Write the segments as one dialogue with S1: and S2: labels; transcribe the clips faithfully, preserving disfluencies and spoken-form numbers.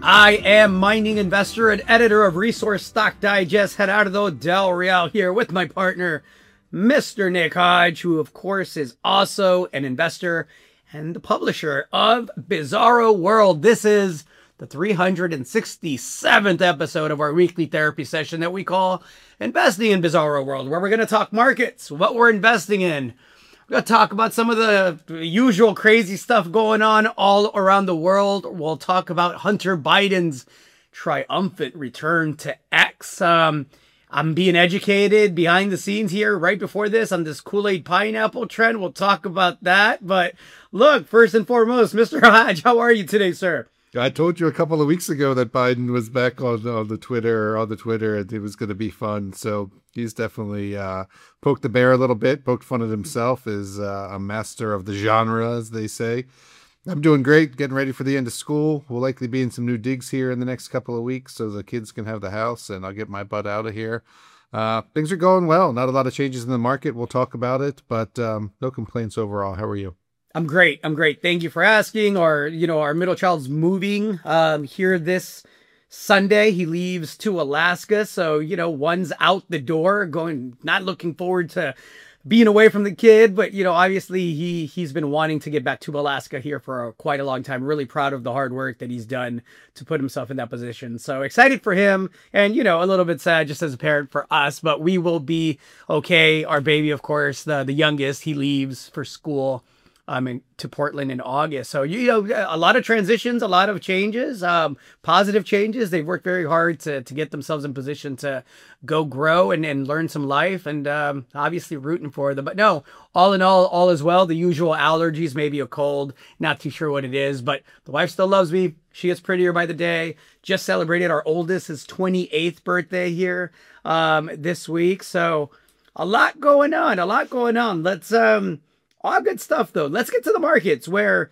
S1: I am mining investor and editor of Resource Stock Digest, Gerardo Del Real, here with my partner, Mister Nick Hodge, who of course is also an investor and the publisher of Bizarro World. This is the three hundred sixty-seventh episode of our weekly therapy session that we call Investing in Bizarro World, where we're going to talk markets, what we're investing in. We're going to talk about some of the usual crazy stuff going on all around the world. We'll talk about Hunter Biden's triumphant return to X. Um, I'm being educated behind the scenes here right before this on this Kool-Aid pineapple trend. We'll talk about that. But look, first and foremost, Mister Hodge, how are you today, sir?
S2: I told you a couple of weeks ago that Biden was back on, on the Twitter, on the Twitter, and it was going to be fun. So he's definitely uh, poked the bear a little bit, poked fun at himself, is uh, a master of the genre, as they say. I'm doing great, getting ready for the end of school. We'll likely be in some new digs here in the next couple of weeks so the kids can have the house, and I'll get my butt out of here. Uh, things are going well. Not a lot of changes in the market. We'll talk about it, but um, no complaints overall. How are you?
S1: I'm great. I'm great. Thank you for asking. Our, you know, our middle child's moving um, here this Sunday. He leaves to Alaska. So, you know, one's out the door going, not looking forward to being away from the kid. But, you know, obviously he, he's been wanting to get back to Alaska here for a, quite a long time. Really proud of the hard work that he's done to put himself in that position. So excited for him and, you know, a little bit sad just as a parent for us, but we will be okay. Our baby, of course, the, the youngest, he leaves for school Um, in, to Portland in August. So, you know, a lot of transitions, a lot of changes, um, positive changes. They've worked very hard to, to get themselves in position to go grow and, and learn some life, and um, obviously rooting for them. But no, all in all, all is well. The usual allergies, maybe a cold, not too sure what it is, but the wife still loves me. She gets prettier by the day. Just celebrated our oldest, his twenty-eighth birthday here um, this week. So a lot going on, a lot going on. Let's, um, all good stuff, though. Let's get to the markets where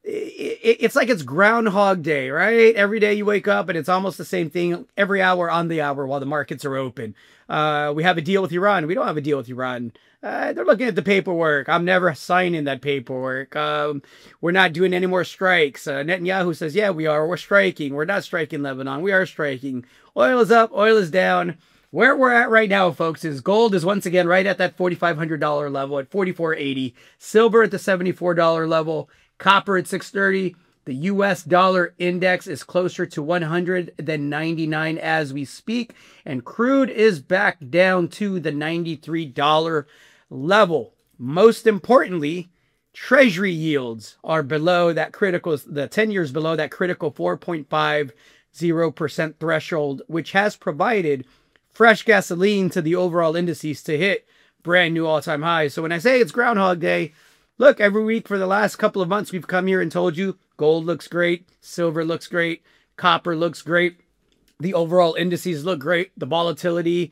S1: it's like it's Groundhog Day, right? Every day you wake up and it's almost the same thing every hour on the hour while the markets are open. Uh, we have a deal with Iran. We don't have a deal with Iran. Uh, they're looking at the paperwork. I'm never signing that paperwork. Um, we're not doing any more strikes. Uh, Netanyahu says, yeah, we are. We're striking. We're not striking Lebanon. We are striking. Oil is up. Oil is down. Where we're at right now, folks, is gold is once again right at that forty-five hundred dollars level at forty-four eighty. Silver at the seventy-four dollars level. Copper at six thirty. The U S dollar index is closer to one hundred than ninety-nine as we speak. And crude is back down to the ninety-three dollars level. Most importantly, Treasury yields are below that critical, the ten years below that critical four point five zero percent threshold, which has provided fresh gasoline to the overall indices to hit brand new all-time highs. So when I say it's Groundhog Day, look, every week for the last couple of months, we've come here and told you gold looks great, silver looks great, copper looks great. The overall indices look great. The volatility,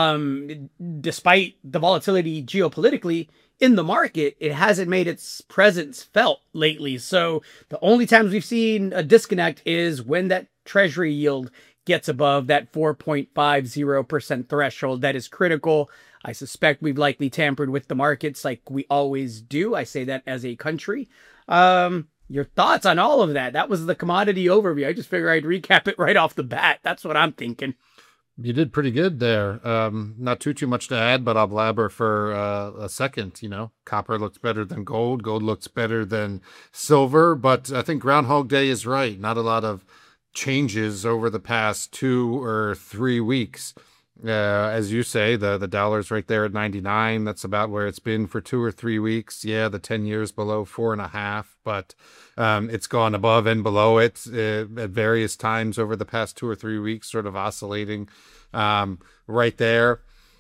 S1: um, despite the volatility geopolitically in the market, it hasn't made its presence felt lately. So the only times we've seen a disconnect is when that Treasury yield gets above that four point five zero percent threshold. That is critical. I suspect we've likely tampered with the markets like we always do. I say that as a country. Um, your thoughts on all of that? That was the commodity overview. I just figured I'd recap it right off the bat. That's what I'm thinking.
S2: You did pretty good there. Um, not too, too much to add, but I'll blabber for uh, a second. You know, copper looks better than gold. Gold looks better than silver. But I think Groundhog Day is right. Not a lot of changes over the past two or three weeks. Uh, as you say, the, the dollar's right there at ninety-nine. That's about where it's been for two or three weeks. Yeah, the ten years below four and a half, but um, it's gone above and below it uh, at various times over the past two or three weeks, sort of oscillating um, right there.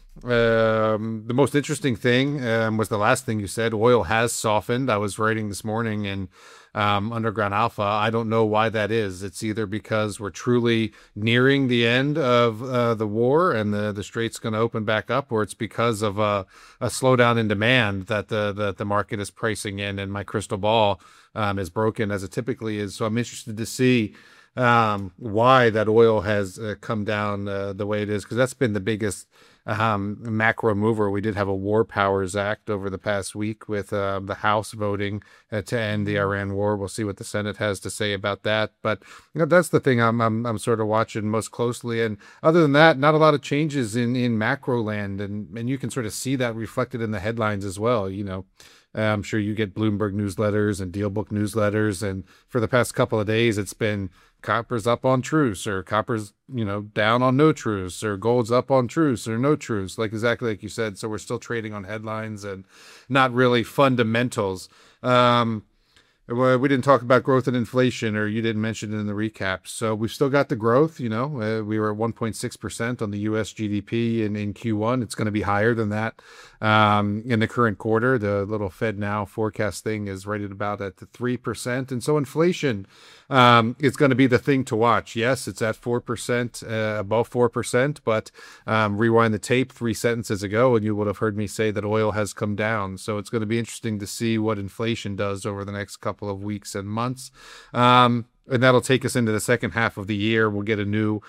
S2: Um, the most interesting thing um, was the last thing you said. Oil has softened. I was writing this morning in um, Underground Alpha. I don't know why that is. It's either because we're truly nearing the end of uh, the war and the, the strait's going to open back up, or it's because of a, a slowdown in demand that the, the, the market is pricing in, and my crystal ball um, is broken as it typically is. So I'm interested to see um, why that oil has uh, come down uh, the way it is, because that's been the biggest um, macro mover. We did have a War Powers Act over the past week with uh, the House voting uh, to end the Iran war. We'll see what the Senate has to say about that. But you know, that's the thing I'm I'm, I'm sort of watching most closely. And other than that, not a lot of changes in in macro land, and and you can sort of see that reflected in the headlines as well. You know. I'm sure you get Bloomberg newsletters and Dealbook newsletters, and for the past couple of days, it's been copper's up on truce, or copper's, you know, down on no truce, or gold's up on truce or no truce, like exactly like you said. So we're still trading on headlines and not really fundamentals. Um, Well, we didn't talk about growth and inflation, or you didn't mention it in the recap. So we've still got the growth. You know, uh, we were at one point six percent on the U S G D P in, in Q one. It's going to be higher than that um, in the current quarter. The little Fed Now forecast thing is right at about at the three percent. And so inflation um, is going to be the thing to watch. Yes, it's at four percent, uh, above four percent, but um, rewind the tape three sentences ago, and you would have heard me say that oil has come down. So it's going to be interesting to see what inflation does over the next couple of weeks and months. Um, and that'll take us into the second half of the year. We'll get a new,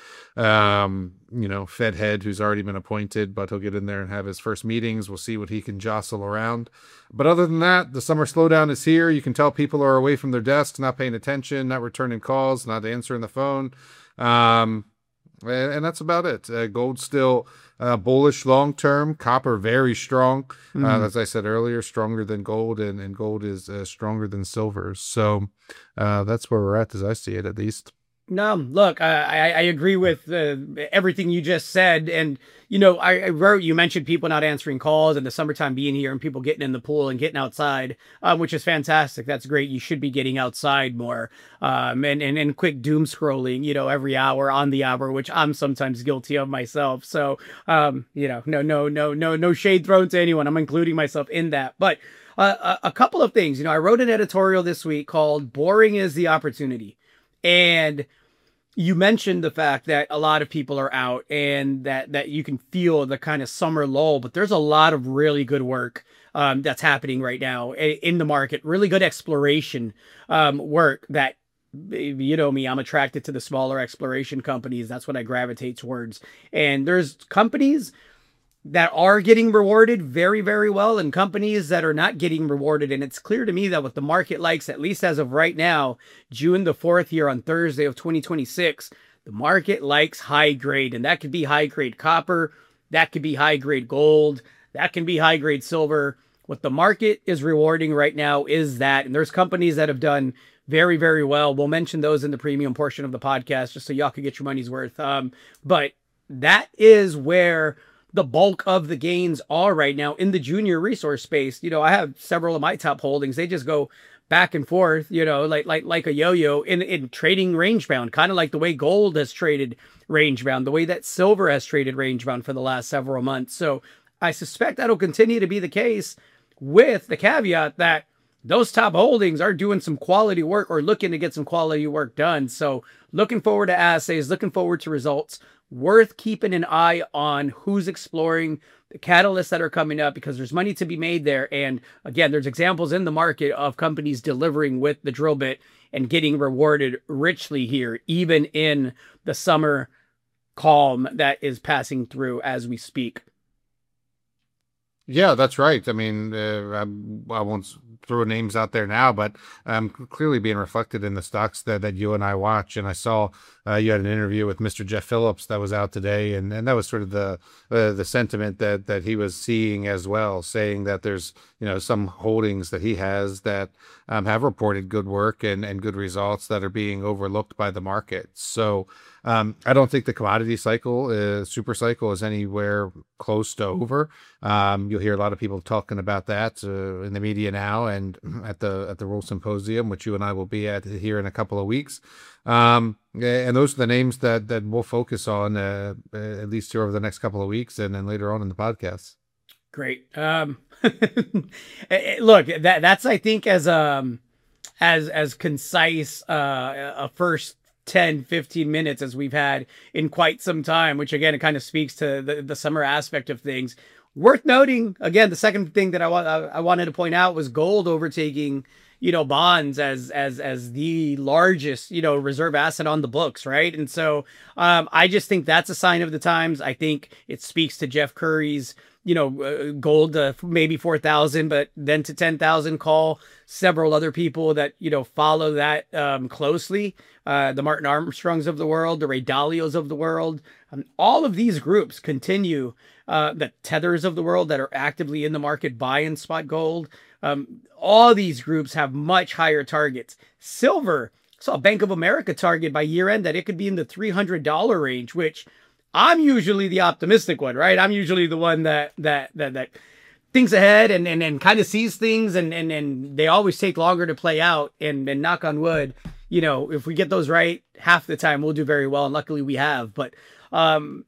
S2: um, you know, Fed head who's already been appointed, but he'll get in there and have his first meetings. We'll see what he can jostle around. But other than that, the summer slowdown is here. You can tell people are away from their desks, not paying attention, not returning calls, not answering the phone. Um, and, and that's about it. Uh, gold still uh, bullish long term. Copper very strong. Mm-hmm. Uh, as I said earlier, stronger than gold, and, and gold is uh, stronger than silver. So uh, that's where we're at, as I see it, at least.
S1: No, look, I, I agree with uh, everything you just said. And, you know, I, I wrote, you mentioned people not answering calls and the summertime being here and people getting in the pool and getting outside, um, which is fantastic. That's great. You should be getting outside more um, and, and, and quick doom scrolling, you know, every hour on the hour, which I'm sometimes guilty of myself. So, um, you know, no, no, no, no, no shade thrown to anyone. I'm including myself in that. But uh, a, a couple of things, you know, I wrote an editorial this week called Boring is the Opportunity. And you mentioned the fact that a lot of people are out and that, that you can feel the kind of summer lull, but there's a lot of really good work um, that's happening right now in the market, really good exploration um, work that, you know me, I'm attracted to the smaller exploration companies. That's what I gravitate towards. And there's companies that are getting rewarded very, very well, and companies that are not getting rewarded. And it's clear to me that what the market likes, at least as of right now, June the fourth here on Thursday of twenty twenty-six, the market likes high grade. And that could be high grade copper. That could be high grade gold. That can be high grade silver. What the market is rewarding right now is that. And there's companies that have done very, very well. We'll mention those in the premium portion of the podcast, just so y'all can get your money's worth. Um, but that is where the bulk of the gains are right now in the junior resource space. You know, I have several of my top holdings. They just go back and forth, you know, like like like a yo-yo in, in trading range bound, kind of like the way gold has traded range bound, the way that silver has traded range bound for the last several months. So I suspect that'll continue to be the case, with the caveat that those top holdings are doing some quality work or looking to get some quality work done. So looking forward to assays, looking forward to results. Worth keeping an eye on who's exploring the catalysts that are coming up, because there's money to be made there. And again, there's examples in the market of companies delivering with the drill bit and getting rewarded richly here, even in the summer calm that is passing through as we speak.
S2: Yeah, that's right. I mean, uh, I, I won't throw names out there now, but um, clearly being reflected in the stocks that, that you and I watch. And I saw uh, you had an interview with Mister Jeff Phillips that was out today, and, and that was sort of the uh, the sentiment that that he was seeing as well, saying that there's, you know, some holdings that he has that um, have reported good work and, and good results that are being overlooked by the market. So Um, I don't think the commodity cycle, uh, super cycle, is anywhere close to over. Um, you'll hear a lot of people talking about that uh, in the media now, and at the at the World Symposium, which you and I will be at here in a couple of weeks. Um, and those are the names that that we'll focus on uh, at least here over the next couple of weeks, and then later on in the podcast.
S1: Great. Um, look, that that's I think as um as as concise uh, a first ten, fifteen minutes as we've had in quite some time, which again, it kind of speaks to the, the summer aspect of things. Worth noting, again, the second thing that I, wa- I wanted to point out was gold overtaking you know, bonds as as as the largest, you know, reserve asset on the books, right? And so um, I just think that's a sign of the times. I think it speaks to Jeff Curry's, you know, uh, gold to maybe four thousand, but then to ten thousand call. Several other people that, you know, follow that um, closely, uh, the Martin Armstrongs of the world, the Ray Dalios of the world, um, all of these groups continue, uh, the Tethers of the world that are actively in the market buying spot gold. Um, all these groups have much higher targets. Silver, saw Bank of America target by year end that it could be in the three hundred dollars range, which I'm usually the optimistic one, right? I'm usually the one that, that, that, that, thinks ahead and, and, and kind of sees things, and, and, and they always take longer to play out, and, and knock on wood, you know, if we get those right half the time, we'll do very well. And luckily we have, but, um,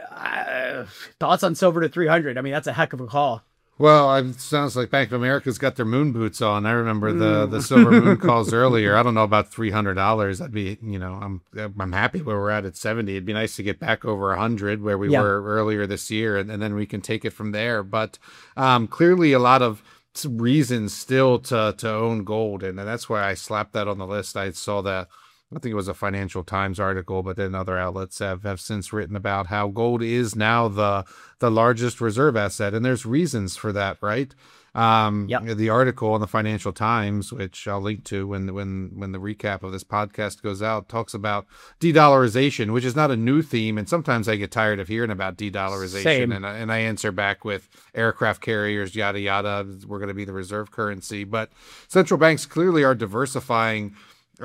S1: uh, thoughts on silver to three hundred. I mean, that's a heck of a call.
S2: Well, it sounds like Bank of America's got their moon boots on. I remember the, the silver moon calls earlier. I don't know about three hundred dollars. I'd be, you know, I'm I'm happy where we're at at seventy. It'd be nice to get back over one hundred where we yeah. were earlier this year, and, and then we can take it from there. But um, clearly a lot of reasons still to, to own gold, and that's why I slapped that on the list. I saw that. I think it was a Financial Times article, but then other outlets have, have since written about how gold is now the the largest reserve asset, and there's reasons for that, right? Um, yep. The article on the Financial Times, which I'll link to when when when the recap of this podcast goes out, talks about de-dollarization, which is not a new theme, and sometimes I get tired of hearing about de-dollarization, Same. and I, and I answer back with aircraft carriers, yada yada. We're going to be the reserve currency, but central banks clearly are diversifying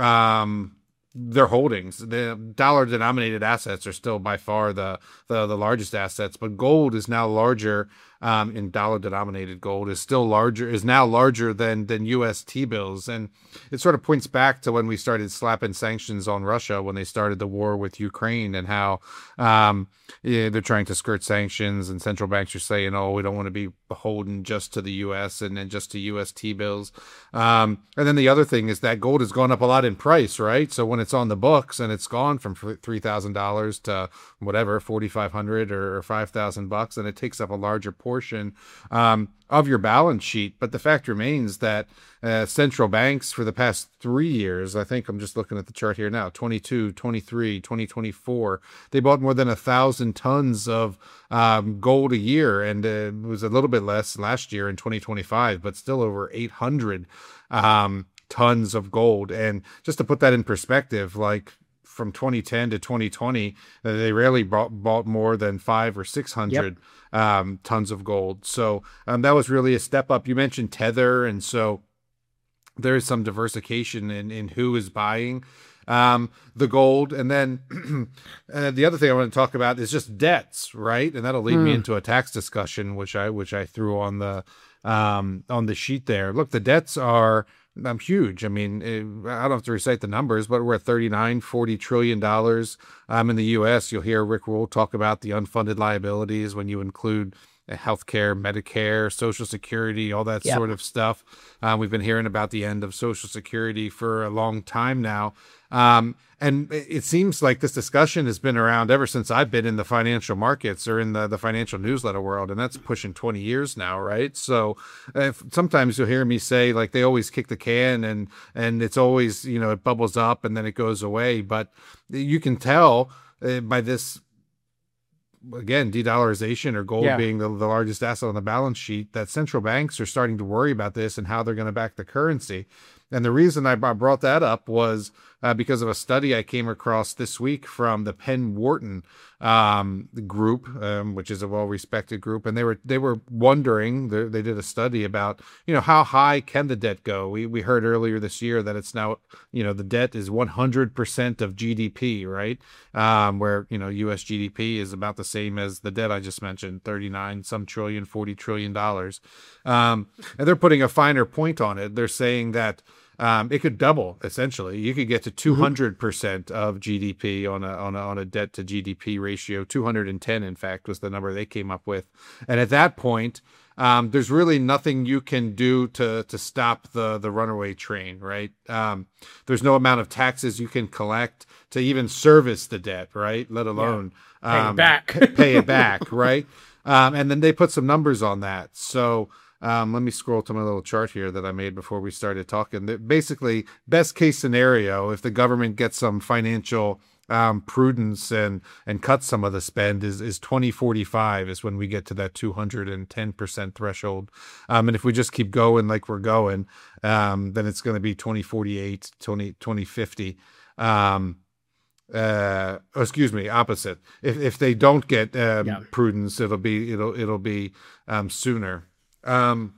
S2: Um, their holdings. The dollar denominated assets are still by far the, the, the largest assets, but gold is now larger, um, in dollar denominated gold is still larger, is now larger than, than U S T-bills. And it sort of points back to when we started slapping sanctions on Russia, when they started the war with Ukraine, and how, um, yeah, they're trying to skirt sanctions, and central banks are saying, oh, we don't want to be beholden just to the U S and then just to U S T-bills. Um, and then the other thing is that gold has gone up a lot in price, right? So when it's on the books and it's gone from three thousand dollars to whatever, forty-five hundred dollars or five thousand bucks, and it takes up a larger portion um, of your balance sheet. But the fact remains that uh, central banks for the past three years, I think I'm just looking at the chart here now, twenty-two, twenty-three, twenty twenty-four, they bought more than a thousand tons of um, gold a year. And uh, it was a little bit less last year in twenty twenty-five, but still over eight hundred um, tons of gold. And just to put that in perspective, like from twenty ten to twenty twenty, uh, they rarely bought, bought more than five or six hundred yep. um, tons of gold. So um, that was really a step up. You mentioned Tether, and so there is some diversification in, in who is buying um, the gold. And then uh, the other thing I want to talk about is just debts, right? And that'll lead mm. me into a tax discussion, which I which I threw on the um, on the sheet there. Look, the debts are um, huge. I mean, it, I don't have to recite the numbers, but we're at thirty-nine, forty trillion dollars um, in the U S. You'll hear Rick Rule talk about the unfunded liabilities when you include healthcare, Medicare, Social Security, all that yep. sort of stuff. Um, we've been hearing about the end of Social Security for a long time now. Um, and it seems like this discussion has been around ever since I've been in the financial markets or in the, the financial newsletter world. And that's pushing twenty years now, right? So if, sometimes you'll hear me say, like, they always kick the can and, and it's always, you know, it bubbles up and then it goes away. But you can tell uh, by this, again, de-dollarization or gold yeah. being the, the largest asset on the balance sheet, that central banks are starting to worry about this and how they're going to back the currency. And the reason I brought that up was uh, because of a study I came across this week from the Penn Wharton um, group, um, which is a well-respected group, and they were they were wondering. They, they did a study about, you know, how high can the debt go? We we heard earlier this year that it's now, you know, the debt is one hundred percent of G D P, right? Um, where, you know, U S G D P is about the same as the debt I just mentioned, thirty-nine some trillion, forty trillion dollars, um, and they're putting a finer point on it. They're saying that Um, it could double, essentially. You could get to two hundred percent of G D P on a on a on a debt to G D P ratio. two hundred ten, in fact, was the number they came up with. And at that point, um, there's really nothing you can do to to stop the the runaway train, right? Um, there's no amount of taxes you can collect to even service the debt, right? Let alone
S1: yeah. pay
S2: um,
S1: it back,
S2: pay it back, right? Um, and then they put some numbers on that. So Um, let me scroll to my little chart here that I made before we started talking. That basically, best case scenario, if the government gets some financial um, prudence and and cuts some of the spend, is is twenty forty-five is when we get to that two hundred ten percent threshold. Um, and if we just keep going like we're going, um, then it's going to be twenty forty-eight, twenty fifty. Um, uh, oh, excuse me, opposite. If if they don't get um, yeah. prudence, it'll be it'll it'll be um, sooner. Um,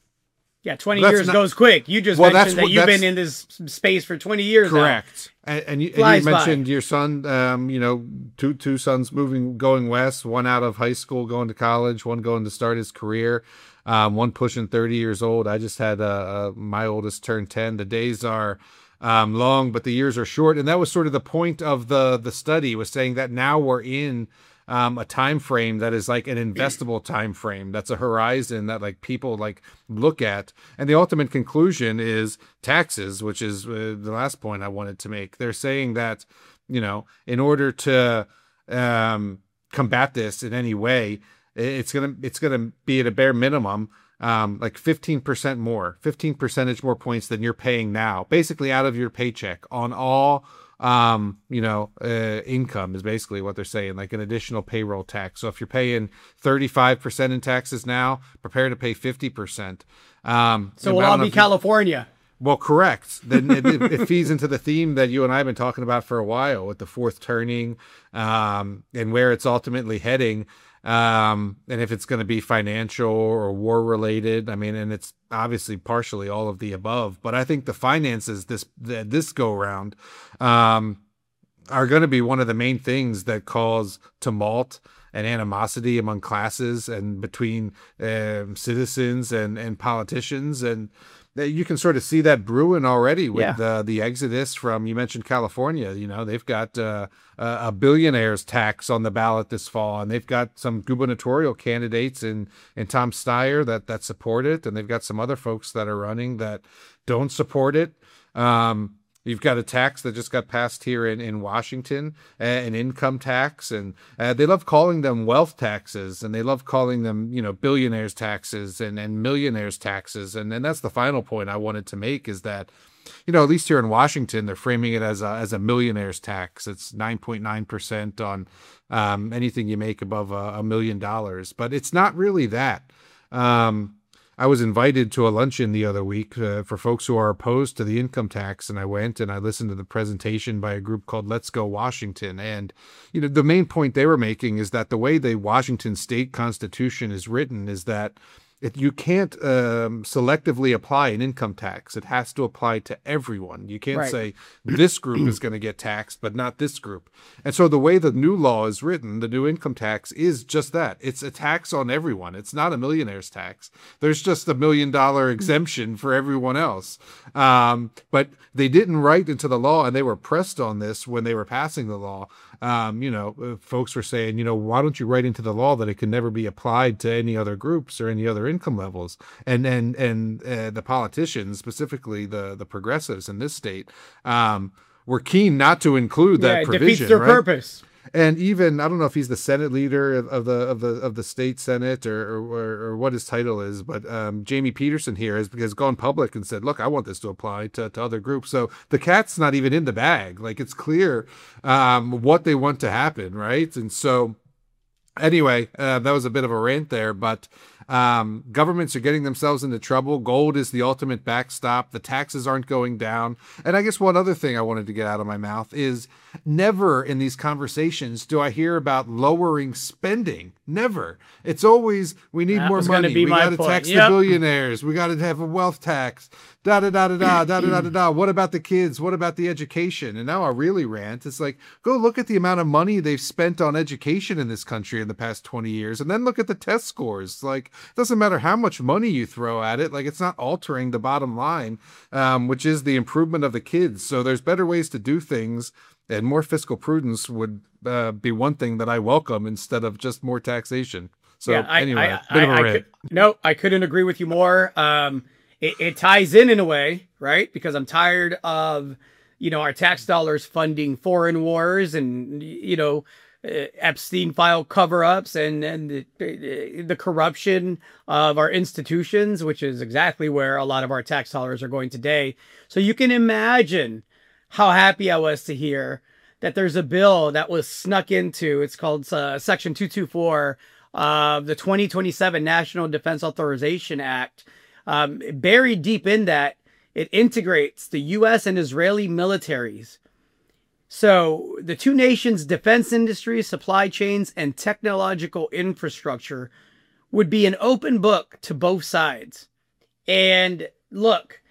S1: yeah, twenty years not, goes quick. You just well, mentioned that what, you've been in this space for twenty years.
S2: Correct.
S1: Now.
S2: And, and, you, and you mentioned by. your son, um, you know, two two sons moving, going west, one out of high school, going to college, one going to start his career, um, one pushing thirty years old. I just had uh, uh, my oldest turn ten. The days are um, long, but the years are short. And that was sort of the point of the, the study, was saying that now we're in Um, a time frame that is like an investable time frame. That's a horizon that like people like look at. And the ultimate conclusion is taxes, which is uh, the last point I wanted to make. They're saying that, you know, in order to um, combat this in any way, it's gonna it's gonna be at a bare minimum um, like fifteen percent more, fifteen percentage more points than you're paying now, basically out of your paycheck on all um you know uh, income is basically what they're saying, like an additional payroll tax. So if you're paying thirty-five percent in taxes now, prepare to pay fifty percent. Um
S1: so we'll all be California.
S2: Well, correct. Then it, it, it feeds into the theme that you and I have been talking about for a while with the fourth turning, um and where it's ultimately heading, um and if it's going to be financial or war related. I mean, and it's obviously partially all of the above, but I think the finances this this go around um are going to be one of the main things that cause tumult and animosity among classes and between um, citizens and and politicians. And you can sort of see that brewing already with yeah. uh, the exodus from, you mentioned California. You know, they've got uh, a billionaire's tax on the ballot this fall, and they've got some gubernatorial candidates in, in Tom Steyer that, that support it, and they've got some other folks that are running that don't support it. Um, You've got a tax that just got passed here in, in Washington, uh, an income tax, and uh, they love calling them wealth taxes, and they love calling them, you know, billionaires taxes and, and millionaires taxes. And, and that's the final point I wanted to make, is that, you know, at least here in Washington, they're framing it as a, as a millionaire's tax. It's nine point nine percent on um, anything you make above a, a million dollars, but it's not really that. Um, I was invited to a luncheon the other week uh, for folks who are opposed to the income tax, and I went and I listened to the presentation by a group called Let's Go Washington. And, you know, the main point they were making is that the way the Washington state constitution is written is that It, you can't um, selectively apply an income tax. It has to apply to everyone. You can't right. say this group is going to get taxed, but not this group. And so the way the new law is written, the new income tax, is just that. It's a tax on everyone. It's not a millionaire's tax. There's just a million dollar exemption for everyone else. Um, but they didn't write into the law, and they were pressed on this when they were passing the law. Um, you know, folks were saying, you know, why don't you write into the law that it can never be applied to any other groups or any other income levels? And and and uh, the politicians, specifically the the progressives in this state, um, were keen not to include that
S1: yeah, it
S2: provision.
S1: Defeats their
S2: right?
S1: purpose.
S2: And even, I don't know if he's the Senate leader of the of the of the state Senate or or, or what his title is, but um, Jamie Peterson here has, has gone public and said, look, I want this to apply to, to other groups. So the cat's not even in the bag. Like, it's clear um, what they want to happen, right? And so anyway, uh, that was a bit of a rant there, but um, governments are getting themselves into trouble. Gold is the ultimate backstop. The taxes aren't going down. And I guess one other thing I wanted to get out of my mouth is never in these conversations do I hear about lowering spending. Never. It's always, we need
S1: that
S2: more money. We got to tax
S1: yep.
S2: the billionaires. We got to have a wealth tax. Da da da da da da da da da. What about the kids? What about the education? And now I really rant. It's like, go look at the amount of money they've spent on education in this country in the past twenty years, and then look at the test scores. Like, it doesn't matter how much money you throw at it. Like, it's not altering the bottom line, um, which is the improvement of the kids. So there's better ways to do things. And more fiscal prudence would uh, be one thing that I welcome instead of just more taxation. So
S1: yeah, I,
S2: anyway,
S1: I,
S2: bit
S1: I,
S2: of a
S1: I
S2: rant.
S1: could, no, I couldn't agree with you more. Um, it, it ties in in a way, right? Because I'm tired of, you know, our tax dollars funding foreign wars and, you know, Epstein file cover-ups and, and the, the corruption of our institutions, which is exactly where a lot of our tax dollars are going today. So you can imagine how happy I was to hear that there's a bill that was snuck into, it's called uh, Section two twenty-four of the twenty twenty-seven National Defense Authorization Act. Um, buried deep in that, it integrates the U S and Israeli militaries. So the two nations' defense industry, supply chains, and technological infrastructure would be an open book to both sides. And look,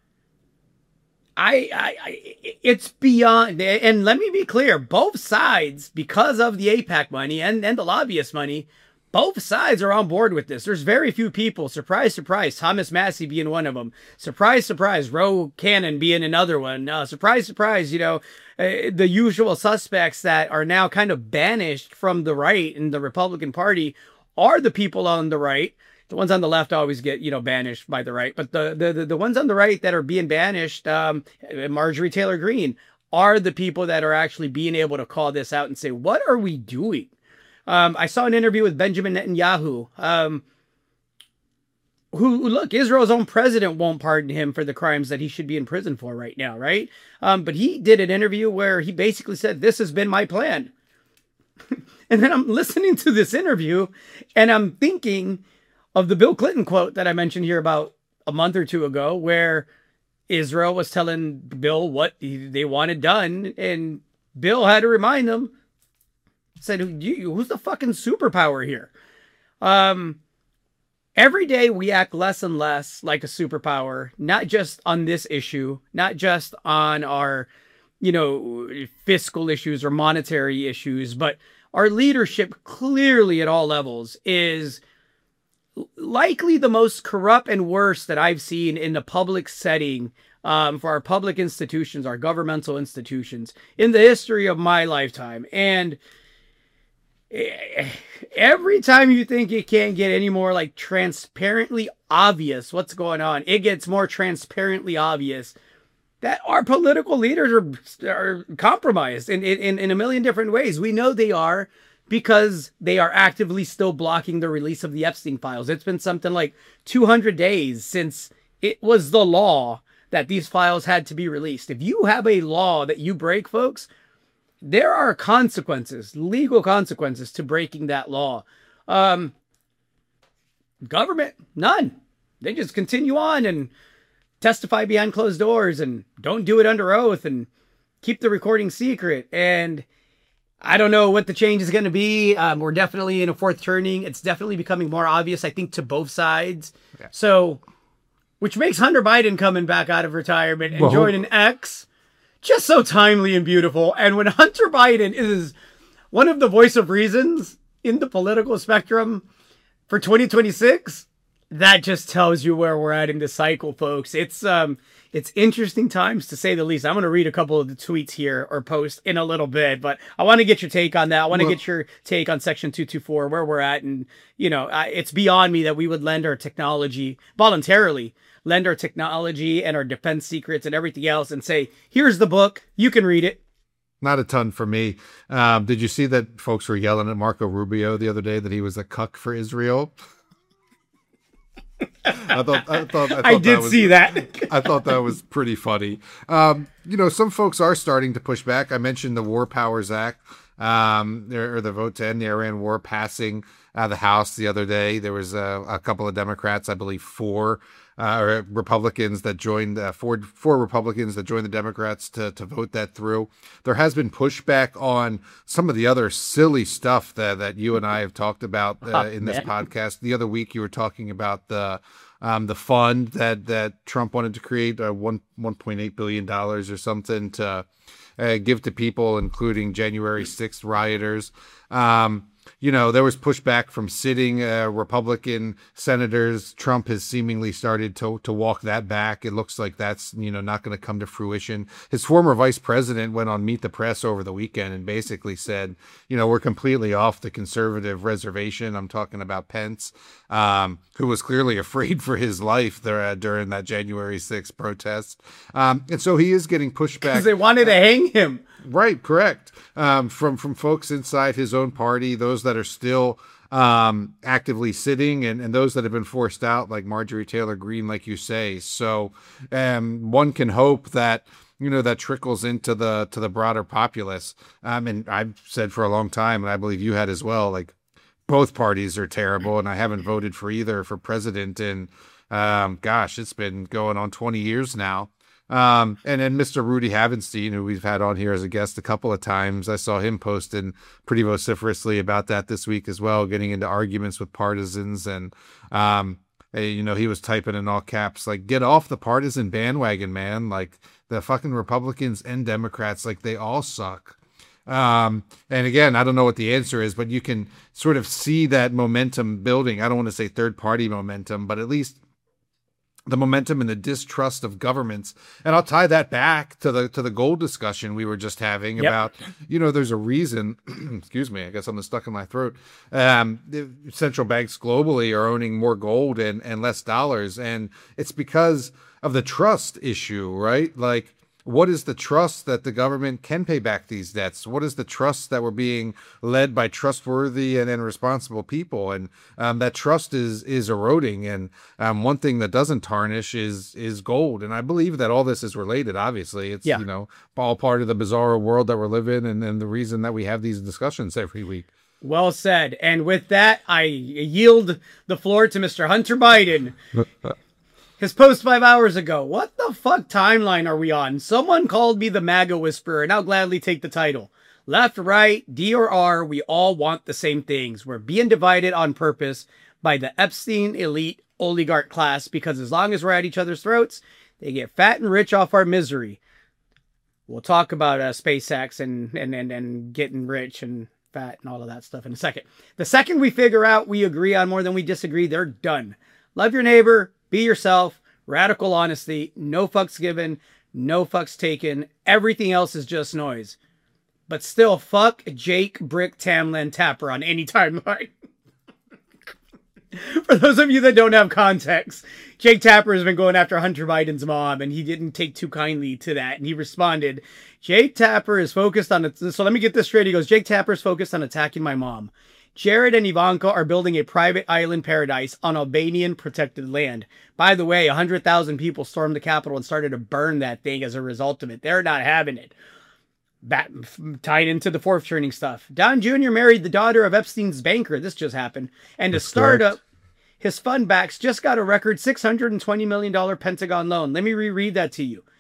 S1: I, I, I it's beyond, and let me be clear, both sides, because of the AIPAC money and, and the lobbyist money, both sides are on board with this. There's very few people, surprise, surprise, Thomas Massey being one of them. Surprise, surprise, Ro Cannon being another one. Uh, surprise, surprise, you know, uh, the usual suspects that are now kind of banished from the right in the Republican Party are the people on the right. The ones on the left always get, you know, banished by the right. But the the, the ones on the right that are being banished, um, Marjorie Taylor Greene, are the people that are actually being able to call this out and say, what are we doing? Um, I saw an interview with Benjamin Netanyahu, um, who, look, Israel's own president won't pardon him for the crimes that he should be in prison for right now, right? Um, but he did an interview where he basically said, this has been my plan. And then I'm listening to this interview, and I'm thinking of the Bill Clinton quote that I mentioned here about a month or two ago, where Israel was telling Bill what he, they wanted done, and Bill had to remind them, said, who's the fucking superpower here? Um, every day we act less and less like a superpower, not just on this issue, not just on our, you know, fiscal issues or monetary issues, but our leadership clearly at all levels is likely the most corrupt and worst that I've seen in the public setting, um, for our public institutions, our governmental institutions in the history of my lifetime. And every time you think it can't get any more like transparently obvious what's going on, it gets more transparently obvious that our political leaders are, are compromised in, in, in a million different ways. We know they are because they are actively still blocking the release of the Epstein files. It's been something like two hundred days since it was the law that these files had to be released. If you have a law that you break, folks, there are consequences, legal consequences to breaking that law. Um, government, none. They just continue on and testify behind closed doors and don't do it under oath and keep the recording secret. And I don't know what the change is going to be. Um, we're definitely in a fourth turning. It's definitely becoming more obvious, I think, to both sides. Yeah. So, which makes Hunter Biden coming back out of retirement and well, joining X just so timely and beautiful. And when Hunter Biden is one of the voice of reasons in the political spectrum for twenty twenty-six, that just tells you where we're at in the cycle, folks. It's um, it's interesting times, to say the least. I'm going to read a couple of the tweets here or posts in a little bit, but I want to get your take on that. I want to well, get your take on Section two twenty-four, where we're at. And, you know, I, it's beyond me that we would lend our technology voluntarily, lend our technology and our defense secrets and everything else and say, here's the book, you can read it.
S2: Not a ton for me. Um, did you see that folks were yelling at Marco Rubio the other day that he was a cuck for Israel? I thought I thought I, thought
S1: I did
S2: that was,
S1: see that.
S2: I thought that was pretty funny. Um, you know, some folks are starting to push back. I mentioned the War Powers Act, um, or the vote to end the Iran war passing out of the House the other day. There was a, a couple of Democrats, I believe four, uh, or Republicans that joined, uh, four, four Republicans that joined the Democrats to, to vote that through. There has been pushback on some of the other silly stuff that, that you and I have talked about uh, oh, in this man. podcast. The other week you were talking about the um, the fund that, that Trump wanted to create, uh, one one point eight billion dollars or something to uh, give to people, including January sixth rioters. Um, You know, there was pushback from sitting uh, Republican senators. Trump has seemingly started to to walk that back. It looks like that's, you know, not going to come to fruition. His former vice president went on Meet the Press over the weekend and basically said, you know, we're completely off the conservative reservation. I'm talking about Pence, um, who was clearly afraid for his life there uh, during that January sixth protest. Um, and so he is getting pushback.
S1: Because they wanted to hang him.
S2: Right, correct. Um, from from folks inside his own party, those that are still um, actively sitting, and, and those that have been forced out, like Marjorie Taylor Greene, like you say. So um, one can hope that you know that trickles into the to the broader populace. Um, and I've said for a long time, and I believe you had as well, like both parties are terrible, and I haven't voted for either for president. And um, gosh, it's been going on twenty years now. Um, and then Mister Rudy Havenstein, who we've had on here as a guest a couple of times, I saw him posting pretty vociferously about that this week as well, getting into arguments with partisans. And, um, you know, he was typing in all caps, like, get off the partisan bandwagon, man. Like, the fucking Republicans and Democrats, like, they all suck. Um, and again, I don't know what the answer is, but you can sort of see that momentum building. I don't want to say third party momentum, but at least the momentum and the distrust of governments. And I'll tie that back to the to the gold discussion we were just having. Yep. About, you know, there's a reason, excuse me, I guess I'm stuck in my throat. Um, the central banks globally are owning more gold and, and less dollars. And it's because of the trust issue, right? Like, what is the trust that the government can pay back these debts? What is the trust that we're being led by trustworthy and, and responsible people? And um, that trust is is eroding. And um, one thing that doesn't tarnish is is gold. And I believe that all this is related. Obviously, it's yeah. you know all part of the bizarre world that we're living in, and the reason that we have these discussions every week.
S1: Well said. And with that, I yield the floor to Mister Hunter Biden. His post five hours ago. What the fuck timeline are we on? Someone called me the MAGA whisperer, and I'll gladly take the title. Left, right, D or R, we all want the same things. We're being divided on purpose by the Epstein elite oligarch class, because as long as we're at each other's throats, they get fat and rich off our misery. We'll talk about uh, SpaceX and, and, and, and getting rich and fat and all of that stuff in a second. The second we figure out we agree on more than we disagree, they're done. Love your neighbor. Be yourself, radical honesty, no fucks given, no fucks taken. Everything else is just noise. But still, fuck Jake Brick Tamlin Tapper on any timeline. For those of you that don't have context, Jake Tapper has been going after Hunter Biden's mom, and he didn't take too kindly to that. And he responded, Jake Tapper is focused on it. So let me get this straight. He goes, Jake Tapper is focused on attacking my mom. Jared and Ivanka are building a private island paradise on Albanian protected land. By the way, one hundred thousand people stormed the Capitol and started to burn that thing as a result of it. They're not having it. That tied into the fourth turning stuff. Don Junior married the daughter of Epstein's banker. This just happened. And to start up, his fund backs just got a record six hundred twenty million dollars Pentagon loan. Let me reread that to you.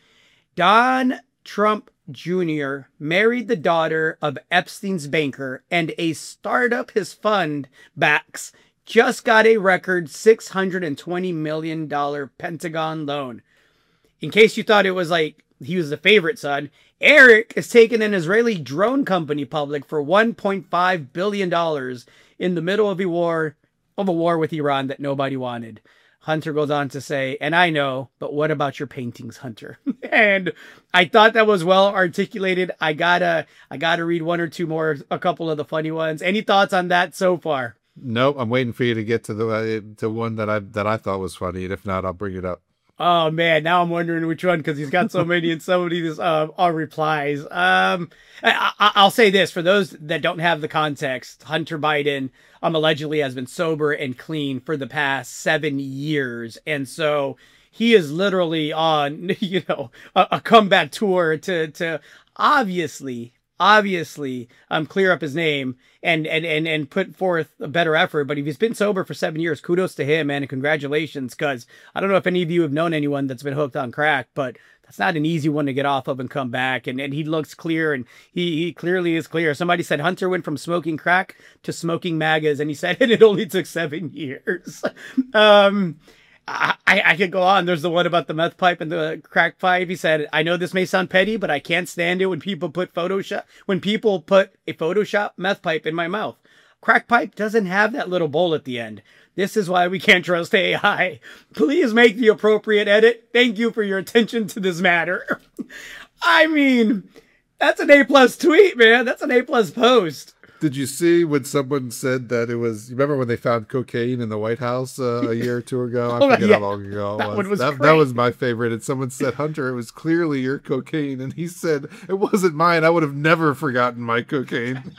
S1: Don Trump Junior married the daughter of Epstein's banker, and a startup his fund backs just got a record six hundred twenty million dollars Pentagon loan. In case you thought it was like he was the favorite son, Eric is taking an Israeli drone company public for one point five billion dollars in the middle of a war of a war with Iran that nobody wanted. Hunter goes on to say, and I know, but what about your paintings, Hunter? And I thought that was well articulated. I gotta, I gotta read one or two more, a couple of the funny ones. Any thoughts on that so far?
S2: Nope. I'm waiting for you to get to the uh, to one that I that I thought was funny, and if not, I'll bring it up.
S1: Oh man, now I'm wondering which one, because he's got so many and so many uh, all replies. Um, I, I, I'll say this for those that don't have the context: Hunter Biden um allegedly has been sober and clean for the past seven years, and so he is literally on you know a, a comeback tour to to obviously. obviously um clear up his name and and and and put forth a better effort. But if he's been sober for seven years, kudos to him, man, and congratulations, because I don't know if any of you have known anyone that's been hooked on crack, but that's not an easy one to get off of and come back. And, and he looks clear, and he, he clearly is clear. Somebody said Hunter went from smoking crack to smoking MAGAs, and he said and it only took seven years. um I, I could go on. There's the one about the meth pipe and the crack pipe. He said, I know this may sound petty, but I can't stand it when people put Photoshop, when people put a Photoshop meth pipe in my mouth. Crack pipe doesn't have that little bowl at the end. This is why we can't trust A I. Please make the appropriate edit. Thank you for your attention to this matter. I mean, that's an A plus tweet, man. That's an A plus post.
S2: Did you see when someone said that it was? You remember when they found cocaine in the White House uh, a year or two ago? I
S1: Oh,
S2: forget
S1: yeah.
S2: how long ago it
S1: That
S2: was.
S1: one was
S2: that,
S1: great.
S2: that was my favorite. And someone said, "Hunter, it was clearly your cocaine," and he said, "It wasn't mine. I would have never forgotten my cocaine."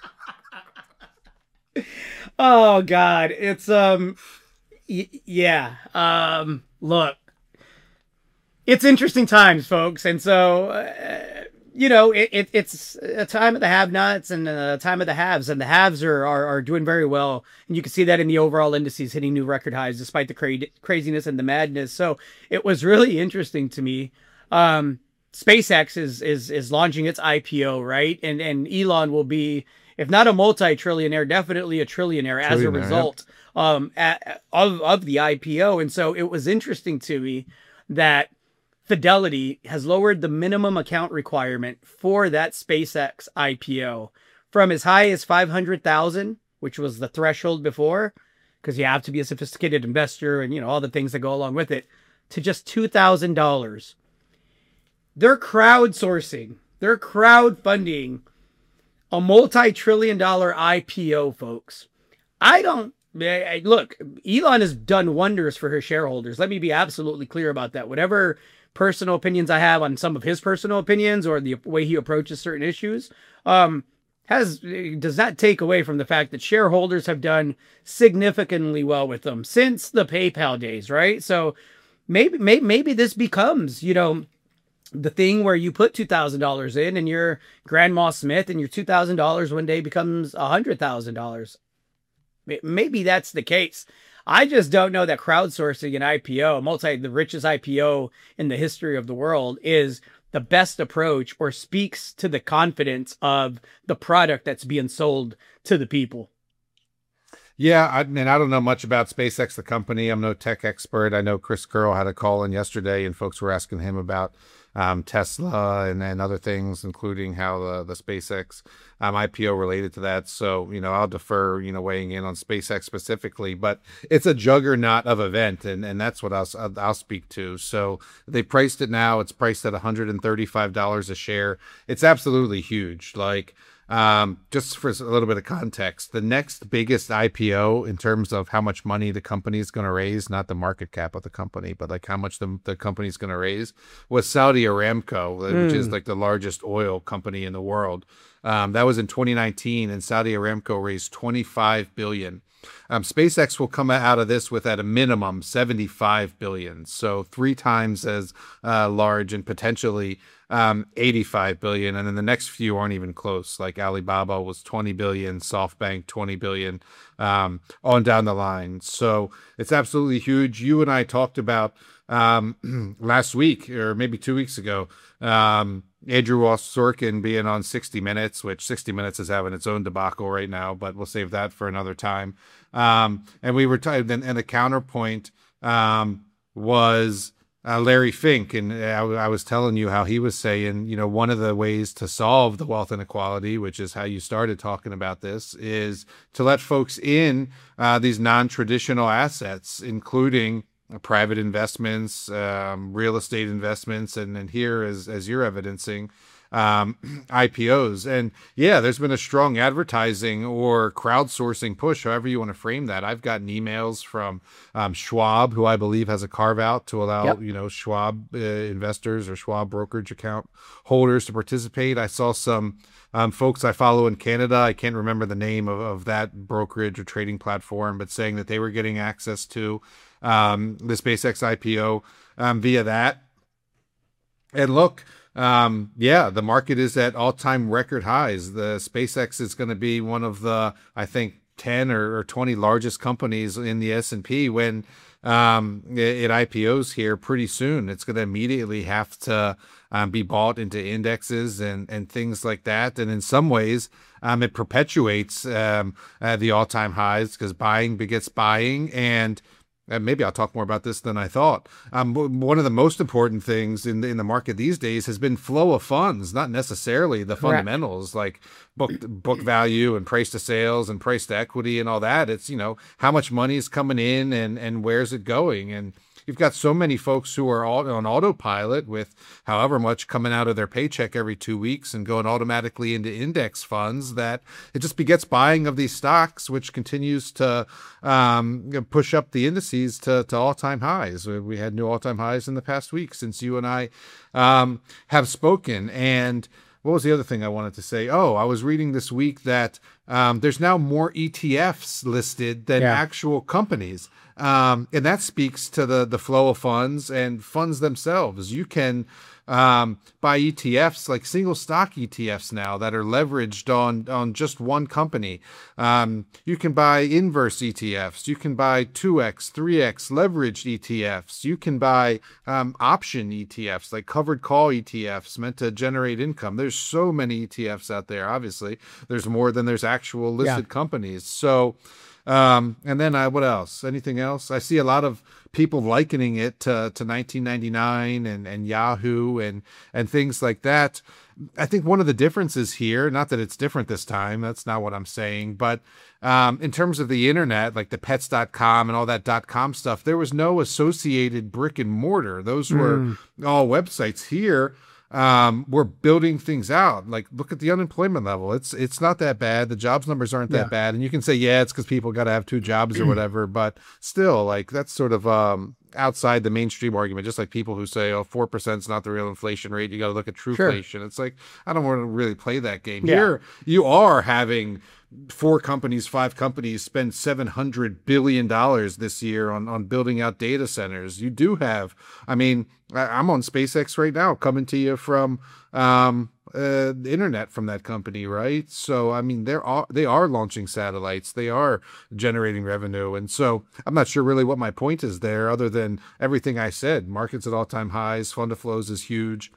S1: Oh God, it's um, y- yeah. Um, look, it's interesting times, folks, and so uh, you know, it, it it's a time of the have-nots and a time of the haves, and the haves are, are are doing very well, and you can see that in the overall indices hitting new record highs despite the cra- craziness and the madness. So it was really interesting to me. Um, SpaceX is is is launching its I P O, right, and and Elon will be, if not a multi-trillionaire, definitely a trillionaire as a
S2: Trillionaire,
S1: result um, at, of of the I P O. And so it was interesting to me that Fidelity has lowered the minimum account requirement for that SpaceX I P O from as high as five hundred thousand, which was the threshold before, because you have to be a sophisticated investor and, you know, all the things that go along with it, to just two thousand dollars. They're crowdsourcing, they're crowdfunding a multi-trillion dollar I P O, folks. I don't look, Elon has done wonders for his shareholders. Let me be absolutely clear about that. Whatever personal opinions I have on some of his personal opinions or the way he approaches certain issues, um, has does not take away from the fact that shareholders have done significantly well with them since the PayPal days, right? So maybe maybe, maybe this becomes, you know, the thing where you put two thousand dollars in and you're Grandma Smith and your two thousand dollars one day becomes one hundred thousand dollars. Maybe that's the case. I just don't know that crowdsourcing an I P O, multi the richest I P O in the history of the world, is the best approach or speaks to the confidence of the product that's being sold to the people.
S2: Yeah, I mean, I don't know much about SpaceX, the company. I'm no tech expert. I know Chris Curl had a call in yesterday, and folks were asking him about um, Tesla and, and other things, including how the, the SpaceX um, I P O related to that. So, you know, I'll defer, you know, weighing in on SpaceX specifically, but it's a juggernaut of event, and, and that's what I'll, I'll speak to. So they priced it now. It's priced at one hundred thirty-five dollars a share. It's absolutely huge. Like, Um, just for a little bit of context, the next biggest I P O in terms of how much money the company is going to raise, not the market cap of the company, but like how much the, the company is going to raise, was Saudi Aramco, mm. which is like the largest oil company in the world. Um, that was in twenty nineteen, and Saudi Aramco raised twenty-five billion dollars. Um, SpaceX will come out of this with, at a minimum, seventy-five billion dollars. So three times as uh, large, and potentially um, eighty-five billion dollars. And then the next few aren't even close. Like Alibaba was twenty billion dollars, SoftBank twenty billion dollars, um, on down the line. So it's absolutely huge. You and I talked about um, last week, or maybe two weeks ago, um, Andrew Ross Sorkin being on sixty minutes, which sixty minutes is having its own debacle right now, but we'll save that for another time. Um, and we were talking, and, and the counterpoint um, was uh, Larry Fink. And I, I was telling you how he was saying, you know, one of the ways to solve the wealth inequality, which is how you started talking about this, is to let folks in uh, these non-traditional assets, including private investments, um, real estate investments, and, and here, as, as you're evidencing, um, I P Os. And yeah, there's been a strong advertising or crowdsourcing push, however you want to frame that. I've gotten emails from um, Schwab, who I believe has a carve out to allow, yep. you know, Schwab uh, investors or Schwab brokerage account holders to participate. I saw some um, folks I follow in Canada. I can't remember the name of, of that brokerage or trading platform, but saying that they were getting access to um, the SpaceX I P O um, via that. And look, um, yeah, the market is at all-time record highs. The SpaceX is going to be one of the, I think, ten or, or twenty largest companies in the S and P when um, it, it I P Os here pretty soon. It's going to immediately have to um, be bought into indexes and, and things like that. And in some ways, um, it perpetuates um, uh, the all-time highs because buying begets buying. And And maybe I'll talk more about this than I thought. Um, one of the most important things in the, in the market these days has been flow of funds, not necessarily the Correct. fundamentals like book book value and price to sales and price to equity and all that. It's, you know, how much money is coming in and, and where's it going? And you've got so many folks who are all on autopilot with however much coming out of their paycheck every two weeks and going automatically into index funds that it just begets buying of these stocks, which continues to um, push up the indices to, to all-time highs. We had new all-time highs in the past week since you and I um, have spoken. And what was the other thing I wanted to say? Oh, I was reading this week that um, there's now more E T Fs listed than
S1: Yeah.
S2: actual companies. Um, and that speaks to the, the flow of funds and funds themselves. You can um, buy E T Fs, like single stock E T Fs now that are leveraged on, on just one company. Um, you can buy inverse E T Fs. You can buy two X, three X leveraged E T Fs. You can buy um, option E T Fs, like covered call E T Fs meant to generate income. There's so many E T Fs out there. Obviously, there's more than there's actual listed
S1: Yeah.
S2: companies. So, um, and then I, what else? Anything else? I see a lot of people likening it to, to nineteen ninety-nine and, and Yahoo and, and things like that. I think one of the differences here, not that it's different this time, that's not what I'm saying, but um, in terms of the internet, like the pets dot com and all that dot com stuff, there was no associated brick and mortar. Those were
S1: Mm.
S2: all websites. Here. Um, we're building things out. Like, look at the unemployment level. It's it's not that bad. The jobs numbers aren't that
S1: Yeah.
S2: bad. And you can say, yeah, it's because people got to have two jobs or whatever. But still, like, that's sort of um, outside the mainstream argument. Just like people who say, oh, four percent is not the real inflation rate. You got to look at true
S1: Sure.
S2: inflation. It's like, I don't want to really play that game.
S1: Yeah.
S2: Here, you are having four companies, five companies spend seven hundred billion dollars this year on, on building out data centers. You do have, I mean, I- I'm on SpaceX right now, coming to you from um, uh, the internet from that company, right? So, I mean, they're all, they are launching satellites. They are generating revenue. And so I'm not sure really what my point is there other than everything I said. Markets at all-time highs, fund of flows is huge.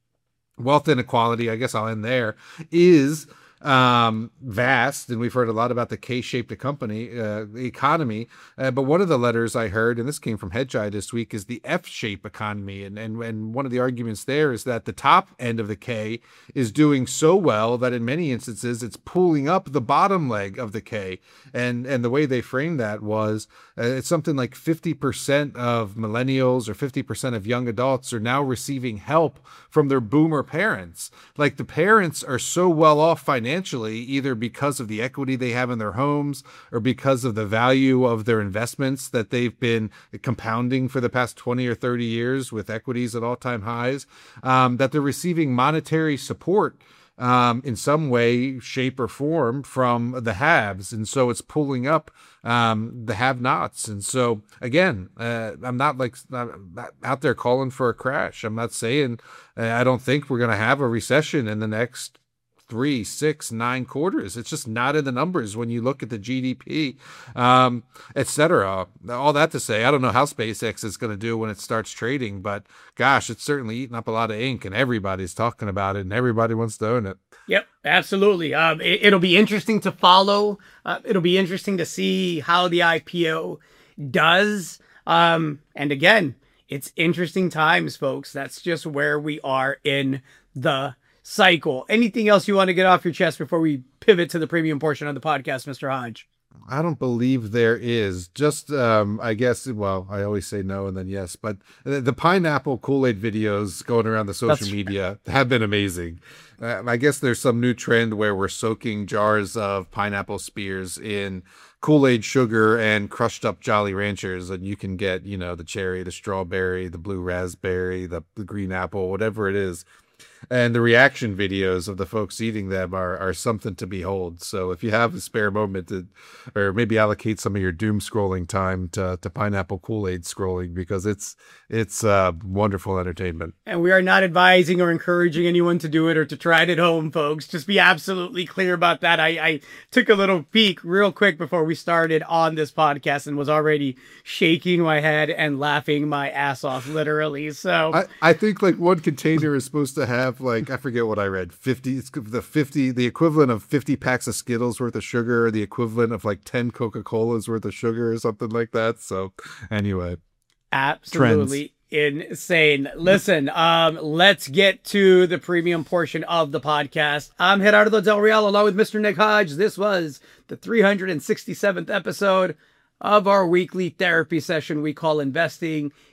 S2: Wealth inequality, I guess I'll end there, is um, vast, and we've heard a lot about the K-shaped company uh, economy. Uh, but one of the letters I heard, and this came from Hedgeye this week, is the F-shape economy, and and and one of the arguments there is that the top end of the K is doing so well that in many instances it's pulling up the bottom leg of the K, and and the way they framed that was uh, it's something like fifty percent of millennials or fifty percent of young adults are now receiving help from their boomer parents. Like, the parents are so well off financially, either because of the equity they have in their homes or because of the value of their investments that they've been compounding for the past twenty or thirty years with equities at all-time highs, um, that they're receiving monetary support um, in some way, shape, or form from the haves. And so it's pulling up um, the have-nots. And so, again, uh, I'm not like not, not out there calling for a crash. I'm not saying uh, I don't think we're going to have a recession in the next three, six, nine quarters. It's just not in the numbers when you look at the G D P, um, et cetera. All that to say, I don't know how SpaceX is going to do when it starts trading, but gosh, it's certainly eating up a lot of ink, and everybody's talking about it, and everybody wants to own it.
S1: Yep, absolutely. Um, it, it'll be interesting to follow. Uh, it'll be interesting to see how the I P O does. Um, and again, it's interesting times, folks. That's just where we are in the cycle. Anything else you want to get off your chest before we pivot to the premium portion of the podcast, Mister Hodge?
S2: I don't believe there is. Just, um, I guess, well, I always say no and then yes, but the, the pineapple Kool-Aid videos going around the social
S1: That's
S2: media have been amazing. Uh, I guess there's some new trend where we're soaking jars of pineapple spears in Kool-Aid sugar and crushed up Jolly Ranchers, and you can get, you know, the cherry, the strawberry, the blue raspberry, the, the green apple, whatever it is. And the reaction videos of the folks eating them are, are something to behold. So if you have a spare moment to, or maybe allocate some of your doom scrolling time to, to pineapple Kool-Aid scrolling, because it's it's uh, wonderful entertainment.
S1: And we are not advising or encouraging anyone to do it or to try it at home, folks. Just be absolutely clear about that. I, I took a little peek real quick before we started on this podcast and was already shaking my head and laughing my ass off, literally. So
S2: I, I think like one container is supposed to have, like, I forget what I read, fifty, it's the fifty, the equivalent of fifty packs of Skittles worth of sugar, or the equivalent of like ten Coca-Colas worth of sugar or something like that. So anyway.
S1: absolutely insane. Listen, um, let's get to the premium portion of the podcast. I'm Gerardo Del Real along with Mister Nick Hodge. This was the three hundred sixty-seventh episode of our weekly therapy session we call Investing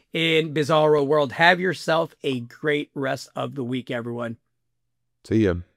S1: in Bizarro World. Have yourself a great rest of the week, everyone.
S3: See ya.